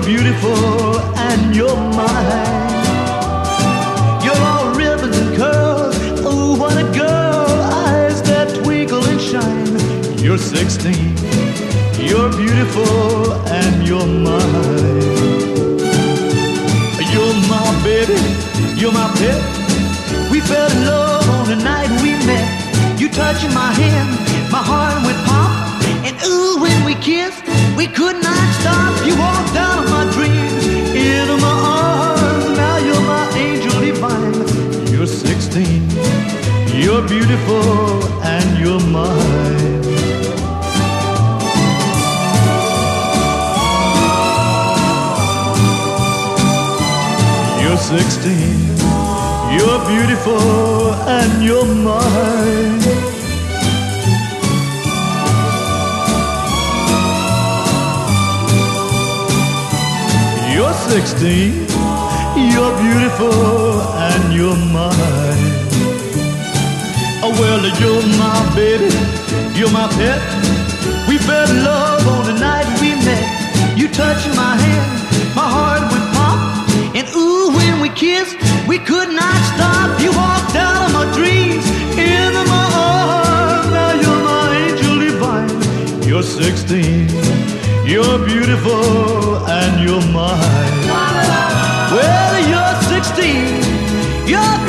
beautiful and you're mine. You're all ribbons and curls. Oh, what a girl. Eyes that twinkle and shine. You're 16. You're beautiful and you're mine. You're my baby. You're my pet. We fell in love on the night we met. You touching my hand, my heart went pop. And ooh, when we kissed, we could not stop. You walked out of my dreams, into my arms. Now you're my angel divine. You're 16, you're beautiful, and you're mine. You're 16, you're beautiful, and you're mine. You're 16, you're beautiful, and you're mine. Oh, well, you're my baby, you're my pet. We fell in love on the night we met. You touched my hand, my heart went pop. And ooh, when we kissed, we could not stop. You walked out of my dreams, into my arms. Now you're my angel divine. You're 16, you're beautiful, and you're mine. Well, you're 16, you're